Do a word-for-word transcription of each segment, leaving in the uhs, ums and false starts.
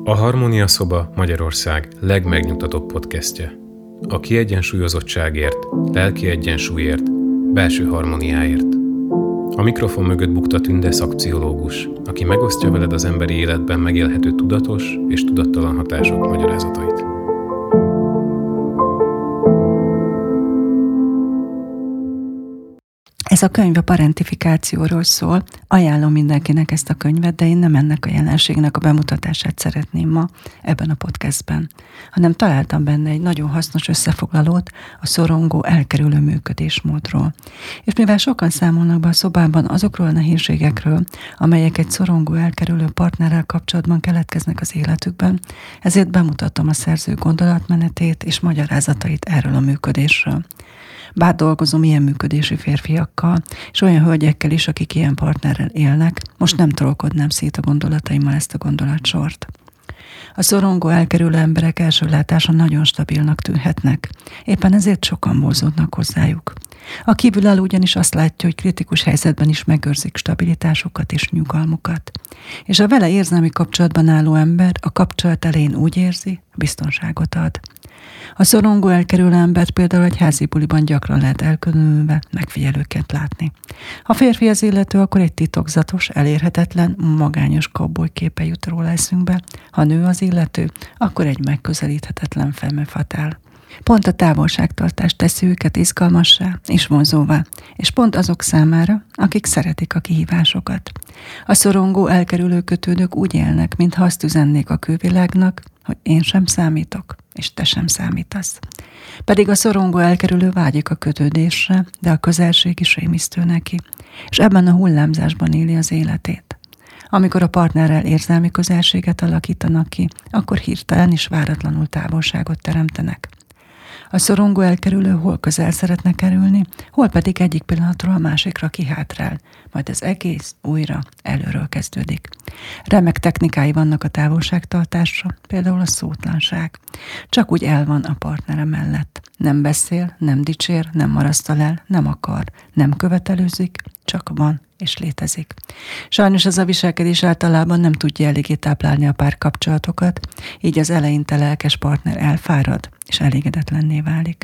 A Harmónia Szoba Magyarország legmegnyugtatóbb podcastje. A kiegyensúlyozottságért, lelki egyensúlyért, belső harmóniáért. A mikrofon mögött bukta Tünde szakpszichológus, aki megosztja veled az emberi életben megélhető tudatos és tudattalan hatások magyarázatait. Ez a könyv a parentifikációról szól. Ajánlom mindenkinek ezt a könyvet, de én nem ennek a jelenségnek a bemutatását szeretném ma ebben a podcastben, hanem találtam benne egy nagyon hasznos összefoglalót a szorongó, elkerülő működésmódról. És mivel sokan számolnak be a szobában azokról a nehézségekről, amelyek egy szorongó, elkerülő partnerrel kapcsolatban keletkeznek az életükben, ezért bemutatom a szerző gondolatmenetét és magyarázatait erről a működésről. Bár dolgozom ilyen működési férfiakkal, és olyan hölgyekkel is, akik ilyen partnerrel élnek, most nem trollkodnám szét a gondolataimmal ezt a gondolatsort. A szorongó, elkerülő emberek első látása nagyon stabilnak tűnhetnek, éppen ezért sokan vonzódnak hozzájuk. A kívülálló ugyanis azt látja, hogy kritikus helyzetben is megőrzik stabilitásukat és nyugalmukat. És a vele érzelmi kapcsolatban álló ember a kapcsolat elején úgy érzi, biztonságot ad. A szorongó, elkerülő embert például egy házi buliban gyakran lehet elkülönülve megfigyelőként látni. Ha férfi az illető, akkor egy titokzatos, elérhetetlen, magányos cowboy képe jut róla eszünkbe. Ha nő az illető, akkor egy megközelíthetetlen femme fatale. Pont a távolságtartás teszi őket izgalmassá és vonzóvá, és pont azok számára, akik szeretik a kihívásokat. A szorongó, elkerülő kötődők úgy élnek, mintha azt üzennék a külvilágnak, hogy én sem számítok, és te sem számítasz. Pedig a szorongó, elkerülő vágyik a kötődésre, de a közelség is rémisztő neki, és ebben a hullámzásban éli az életét. Amikor a partnerrel érzelmi közelséget alakítanak ki, akkor hirtelen és váratlanul távolságot teremtenek. A szorongó, elkerülő hol közel szeretne kerülni, hol pedig egyik pillanatról a másikra kihátrál, majd az egész újra előről kezdődik. Remek technikái vannak a távolságtartásra, például a szótlanság. Csak úgy el van a partnere mellett. Nem beszél, nem dicsér, nem marasztal el, nem akar, nem követelőzik, csak van és létezik. Sajnos ez a viselkedés általában nem tudja eléggé táplálni a párkapcsolatokat, így az eleinte lelkes partner elfárad és elégedetlenné válik.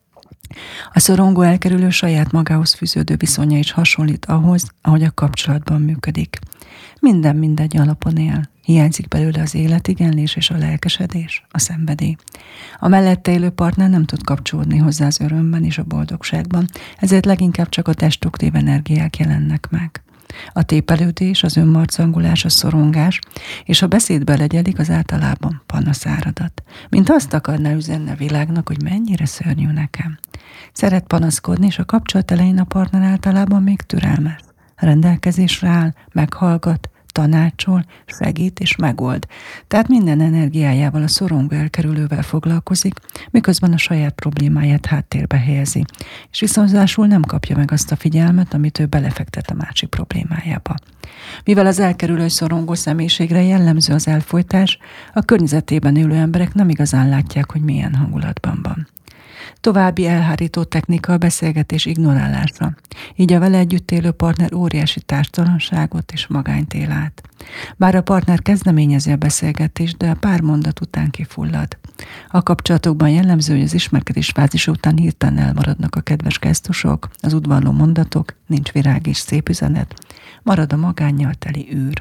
A szorongó, elkerülő saját magához fűződő viszonya is hasonlít ahhoz, ahogy a kapcsolatban működik. Minden mindegy alapon él. Hiányzik belőle az életigenlés és a lelkesedés, a szenvedély. A mellette élő partner nem tud kapcsolódni hozzá az örömben és a boldogságban, ezért leginkább csak a destruktív energiák jelennek meg. A tépelődés, az önmarcangolás, a szorongás, és ha beszédbe legyelik, az általában panaszáradat. Mint azt akarná üzenni a világnak, hogy mennyire szörnyű nekem. Szeret panaszkodni, és a kapcsolat elején a partner általában még türelmes. Rendelkezésre áll, meghallgat, tanácsol, segít és megold. Tehát minden energiájával a szorongó, elkerülővel foglalkozik, miközben a saját problémáját háttérbe helyezi, és viszonzásul nem kapja meg azt a figyelmet, amit ő belefektet a másik problémájába. Mivel az elkerülő szorongó személyiségre jellemző az elfojtás, a környezetében élő emberek nem igazán látják, hogy milyen hangulatban van. További elhárító technika a beszélgetés ignorálása. Így a vele együtt élő partner óriási társtalanságot és magányt él át. Bár a partner kezdeményezi a beszélgetést, de a pár mondat után kifullad. A kapcsolatokban jellemző, hogy az ismerkedés fázis után hirtelen elmaradnak a kedves gesztusok, az udvarló mondatok, nincs virág és szép üzenet, marad a magánnyal teli űr.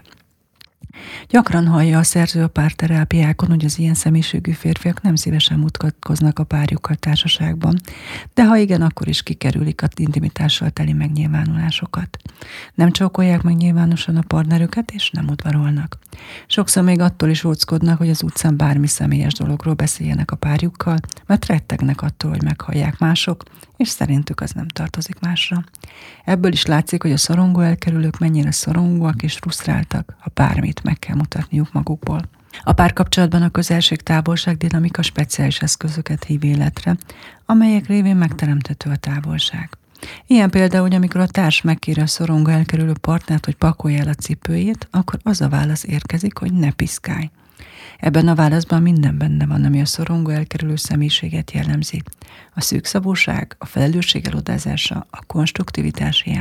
Gyakran hallja a szerző a párterápiákon, hogy az ilyen személyiségű férfiak nem szívesen mutatkoznak a párjukkal társaságban, de ha igen, akkor is kikerülik az intimitással teli megnyilvánulásokat. Nem csókolják meg nyilvánosan a partnerüket, és nem udvarolnak. Sokszor még attól is óckodnak, hogy az utcán bármi személyes dologról beszéljenek a párjukkal, mert rettegnek attól, hogy meghallják mások, és szerintük az nem tartozik másra. Ebből is látszik, hogy a szorongó, elkerülők mennyire szorongóak és frusztráltak, ha bármit meg kell mutatniuk magukból. A párkapcsolatban a közelség-távolság dinamika speciális eszközöket hív életre, amelyek révén megteremthető a távolság. Ilyen például, hogy amikor a társ megkéri a szorongó, elkerülő partnert, hogy pakolja el a cipőjét, akkor az a válasz érkezik, hogy ne piszkálj. Ebben a válaszban minden benne van, ami a szorongó, elkerülő személyiséget jellemzi. A szűkszavúság, a felelősség elodázása, a konstruktivitás hiánya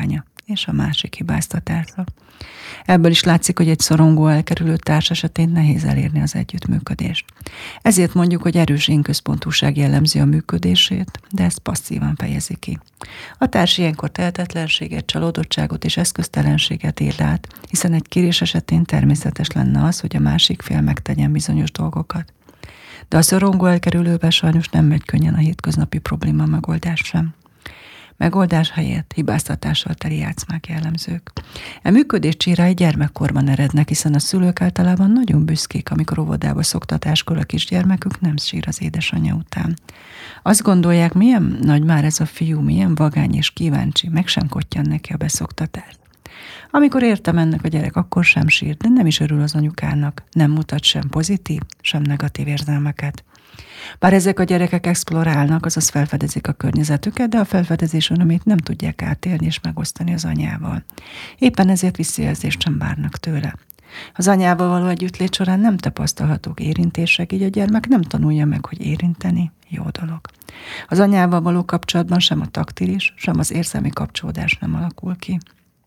és a másik hibáztatása. Ebből is látszik, hogy egy szorongó elkerülő társ esetén nehéz elérni az együttműködést. Ezért mondjuk, hogy erős énközpontúság jellemzi a működését, de ezt passzívan fejezi ki. A társ ilyenkor tehetetlenséget, csalódottságot és eszköztelenséget él át, hiszen egy kérés esetén természetes lenne az, hogy a másik fél megtegyen bizonyos dolgokat. De a szorongó elkerülővel sajnos nem megy könnyen a hétköznapi probléma megoldás sem. Megoldás helyett hibáztatással teli játszmák jellemzők. E működés csírái gyermekkorban erednek, hiszen a szülők általában nagyon büszkék, amikor óvodába szoktatáskor a kisgyermekük nem sír az édesanyja után. Azt gondolják, milyen nagy már ez a fiú, milyen vagány és kíváncsi, meg sem kottyan neki a beszoktatást. Amikor értem ennek a gyerek, akkor sem sír, de nem is örül az anyukának, nem mutat sem pozitív, sem negatív érzelmeket. Bár ezek a gyerekek explorálnak, azaz felfedezik a környezetüket, de a felfedezés örömét nem tudják átélni és megosztani az anyával. Éppen ezért visszajelzést sem várnak tőle. Az anyával való együttlét során nem tapasztalhatók érintések, így a gyermek nem tanulja meg, hogy érinteni jó dolog. Az anyával való kapcsolatban sem a taktilis, sem az érzelmi kapcsolódás nem alakul ki.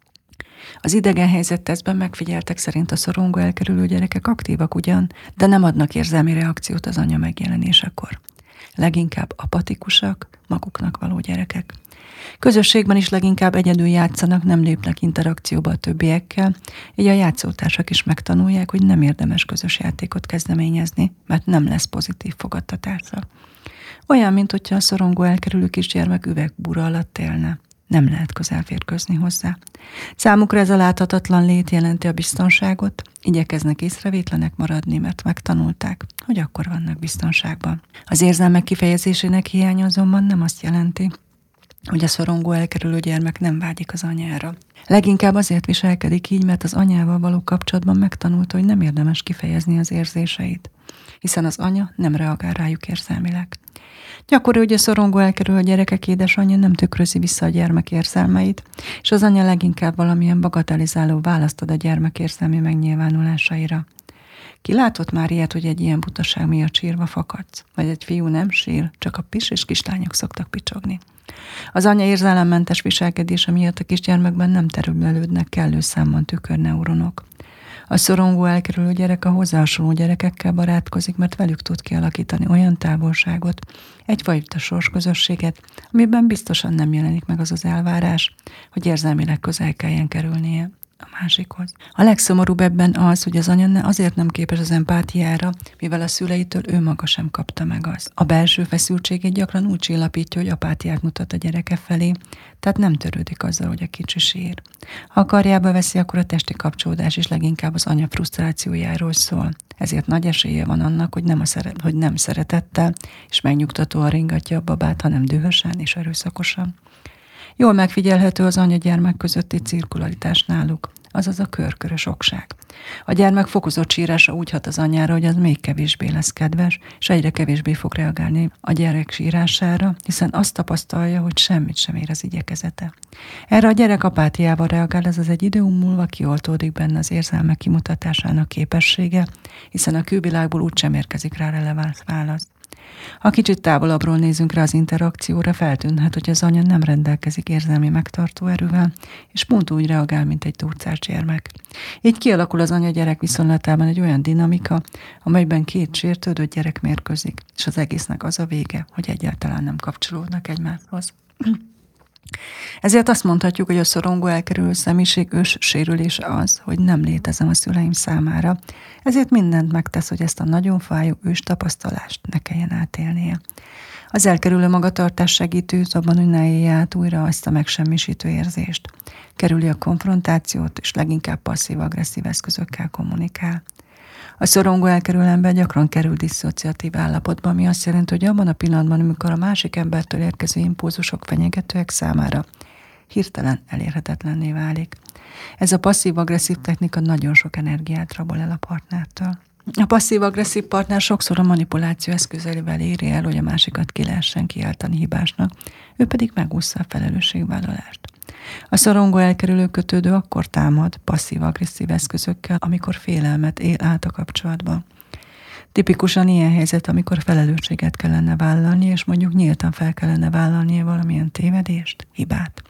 Az idegen helyzettesztben megfigyeltek szerint a szorongó elkerülő gyerekek aktívak ugyan, de nem adnak érzelmi reakciót az anya megjelenésekor. Leginkább apatikusak, maguknak való gyerekek. Közösségben is leginkább egyedül játszanak, nem lépnek interakcióba a többiekkel, így a játszótársak is megtanulják, hogy nem érdemes közös játékot kezdeményezni, mert nem lesz pozitív fogadtatásra. Olyan, mint hogyha a szorongó elkerülő kisgyermek üvegbúra alatt élne. Nem lehet közel férkőzni hozzá. Számukra ez a láthatatlan lét jelenti a biztonságot, igyekeznek észrevétlenek maradni, mert megtanulták, hogy akkor vannak biztonságban. Az érzelmek kifejezésének hiánya azonban nem azt jelenti, hogy a szorongó elkerülő gyermek nem vágyik az anyára. Leginkább azért viselkedik így, mert az anyával való kapcsolatban megtanulta, hogy nem érdemes kifejezni az érzéseit, hiszen az anya nem reagál rájuk érzelmileg. Gyakori, hogy a szorongó elkerül a gyerekek édesanyja nem tükrözi vissza a gyermek érzelmeit, és az anya leginkább valamilyen bagatelizáló választ ad a gyermek érzelmi megnyilvánulásaira. Ki látott már ilyet, hogy egy ilyen butaság miatt sírva fakadsz? Vagy egy fiú nem sír, csak a pis és kislányok szoktak picsogni. Az anya érzelemmentes viselkedése miatt a kisgyermekben nem terülődnek kellő számban tükörneuronok. A szorongó elkerülő gyerek a hozzá hasonló gyerekekkel barátkozik, mert velük tud kialakítani olyan távolságot, egyfajta sorsközösséget, amiben biztosan nem jelenik meg az az elvárás, hogy érzelmileg közel kelljen kerülnie a másikhoz. A legszomorúbb ebben az, hogy az anya azért nem képes az empátiára, mivel a szüleitől ő maga sem kapta meg azt. A belső feszültségét gyakran úgy csillapítja, hogy apátiát mutat a gyereke felé, tehát nem törődik azzal, hogy a kicsi sír. Ha a karjába veszi, akkor a testi kapcsolódás is leginkább az anya frusztrációjáról szól. Ezért nagy esélye van annak, hogy nem, a szeret, hogy nem szeretettel és megnyugtatóan ringatja a babát, hanem dühösen és erőszakosan. Jól megfigyelhető az anya-gyermek közötti cirkularitás náluk, azaz a körkörös okság. A gyermek fokozott sírása úgy hat az anyára, hogy az még kevésbé lesz kedves, és egyre kevésbé fog reagálni a gyerek sírására, hiszen azt tapasztalja, hogy semmit sem ér az igyekezete. Erre a gyerek apátiával reagál, ez az egy idő múlva kioltódik benne az érzelmek kimutatásának képessége, hiszen a külvilágból úgysem érkezik rá releváns válasz. Ha kicsit távolabbról nézünk rá az interakcióra, feltűnhet, hogy az anya nem rendelkezik érzelmi megtartó erővel, és pont úgy reagál, mint egy turcás gyermek. Így kialakul az anya-gyerek viszonylatában egy olyan dinamika, amelyben két sértődő gyerek mérkőzik, és az egésznek az a vége, hogy egyáltalán nem kapcsolódnak egymáshoz. Ezért azt mondhatjuk, hogy a szorongó elkerülő személyiség ős sérülése az, hogy nem létezem a szüleim számára, ezért mindent megtesz, hogy ezt a nagyon fájó ős tapasztalást ne kelljen átélnie. Az elkerülő magatartás segítő abban, hogy ne élje át újra azt a megsemmisítő érzést. Kerüli a konfrontációt, és leginkább passzív-agresszív eszközökkel kommunikál. A szorongó elkerülő ember gyakran kerül disszociatív állapotba, ami azt jelenti, hogy abban a pillanatban, amikor a másik embertől érkező impulzusok fenyegetőek számára hirtelen elérhetetlenné válik. Ez a passzív-agresszív technika nagyon sok energiát rabol el a partnertől. A passzív-agresszív partner sokszor a manipuláció eszközeivel éri el, hogy a másikat ki lehessen kiáltani hibásnak, ő pedig megúszza a felelősségvállalást. A szorongó elkerülő kötődő akkor támad passzív-agresszív eszközökkel, amikor félelmet él át a kapcsolatban. Tipikusan ilyen helyzet, amikor felelősséget kellene vállalni, és mondjuk nyíltan fel kellene vállalnia valamilyen tévedést, hibát.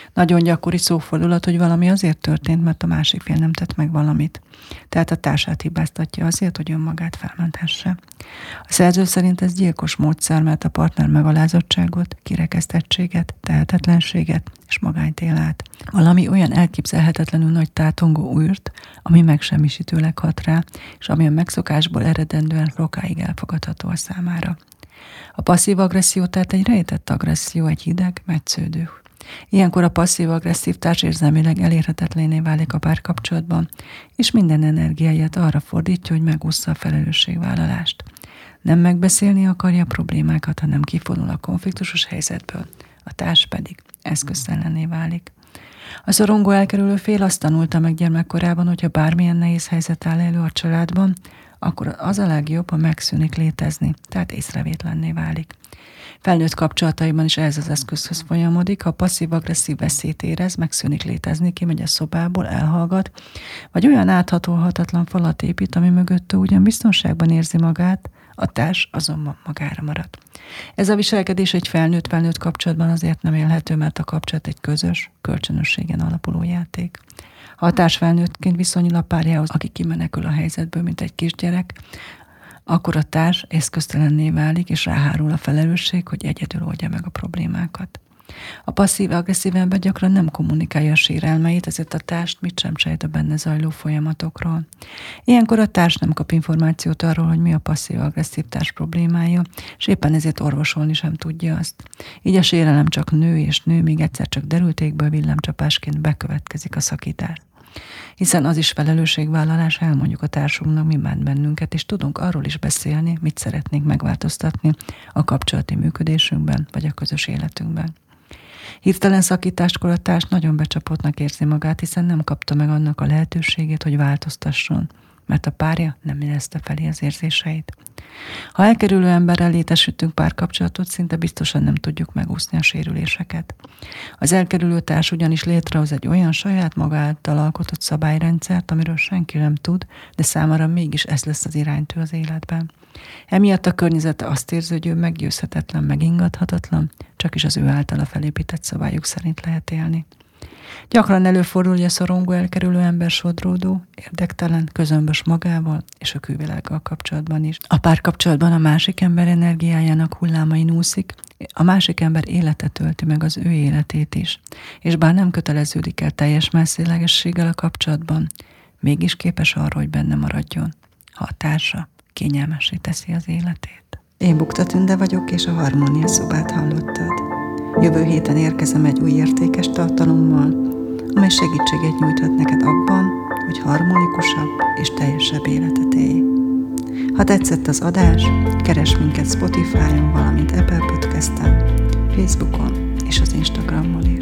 Nagyon gyakori szófordulat, hogy valami azért történt, mert a másik fél nem tett meg valamit. Tehát a társát hibáztatja azért, hogy önmagát felmenthesse. A szerző szerint ez gyilkos módszer, mert a partner megalázottságot, kirekesztettséget, tehetetlenséget és magányt él át. Valami olyan elképzelhetetlenül nagy tátongó űrt, ami megsemmisítőleg hat rá, és ami a megszokásból eredendően sokáig elfogadható a számára. A passzív agresszió tehát egy rejtett agresszió, egy hideg, metsződő. Ilyenkor a passzív-agresszív társ érzelmileg elérhetetlené válik a párkapcsolatban, és minden energiáját arra fordítja, hogy megúszza a felelősségvállalást. Nem megbeszélni akarja a problémákat, hanem kifordul a konfliktusos helyzetből, a társ pedig eszköztelenné válik. A szorongó elkerülő fél azt tanulta meg gyermekkorában, hogyha bármilyen nehéz helyzet áll elő a családban, akkor az a legjobb, ha megszűnik létezni, tehát észrevétlenné válik. Felnőtt kapcsolataiban is ez az eszközhöz folyamodik, ha passzív-agresszív veszélyt érez, megszűnik létezni, kimegy a szobából, elhallgat, vagy olyan áthatolhatatlan falat épít, ami mögötte ugyan biztonságban érzi magát, a társ azonban magára marad. Ez a viselkedés egy felnőtt-felnőtt kapcsolatban azért nem élhető, mert a kapcsolat egy közös, kölcsönösségen alapuló játék. Ha a társ felnőttként viszonyul a párjához, aki kimenekül a helyzetből, mint egy kisgyerek, akkor a társ eszköztelenné válik, és ráhárul a felelősség, hogy egyedül oldja meg a problémákat. A passzív-agresszív ember gyakran nem kommunikálja a sérelmeit, ezért a társ mit sem sejt a benne zajló folyamatokról. Ilyenkor a társ nem kap információt arról, hogy mi a passzív-agresszív társ problémája, és éppen ezért orvosolni sem tudja azt. Így a sérelem csak nő és nő, míg egyszer csak derültékből villámcsapásként bekövetkezik a szakítás. Hiszen az is felelősségvállalás, elmondjuk a társunknak, mi bánt bennünket, és tudunk arról is beszélni, mit szeretnénk megváltoztatni a kapcsolati működésünkben, vagy a közös életünkben. Hirtelen szakításkor a társ nagyon becsapottnak érzi magát, hiszen nem kapta meg annak a lehetőségét, hogy változtasson, mert a párja nem érezte felé az érzéseit. Ha elkerülő emberrel létesítünk párkapcsolatot, szinte biztosan nem tudjuk megúszni a sérüléseket. Az elkerülő társ ugyanis létrehoz egy olyan saját maga által alkotott szabályrendszert, amiről senki nem tud, de számára mégis ez lesz az iránytű az életben. Emiatt a környezete azt érzi, hogy ő meggyőzhetetlen, megingathatatlan, csak is az ő általa felépített szabályok szerint lehet élni. Gyakran előfordul, hogy a szorongó elkerülő ember sodródó, érdektelen, közömbös magával és a külvilággal kapcsolatban is. A párkapcsolatban a másik ember energiájának hullámain úszik, a másik ember élete tölti meg az ő életét is, és bár nem köteleződik el teljes messzélegességgel a kapcsolatban, mégis képes arra, hogy benne maradjon, ha a társa kényelmessé teszi az életét. Én Bukta Tünde vagyok, és a Harmónia Szobát hallottad. Jövő héten érkezem egy új értékes tartalommal, amely segítséget nyújthat neked abban, hogy harmonikusabb és teljesebb életet élj. Ha tetszett az adás, keresd minket Spotify-on, valamint Apple Podcast-en, Facebookon és az Instagramon is.